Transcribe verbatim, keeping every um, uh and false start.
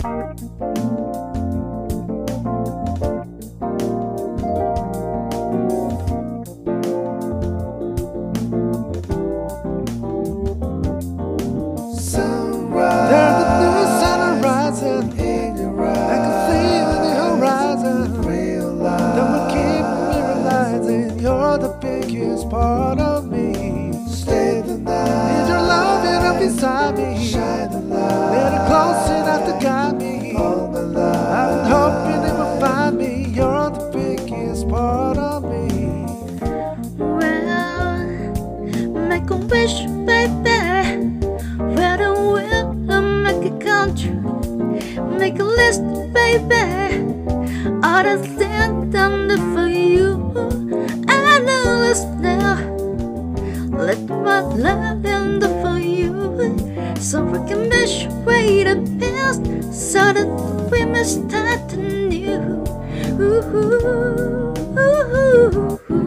You're the biggest part of me. Stay the night. Need your loving up beside me. Shine the light. Let it close enough to guide me. All my life. I've been hoping it will find me. You're the biggest part of me. Well, make a wish, baby. Where the will to make it come true. Make a list, baby. All the things done for you. Now, let my love end for you, so we can measure way the past, so that we may start anew. Ooh, ooh, ooh, ooh.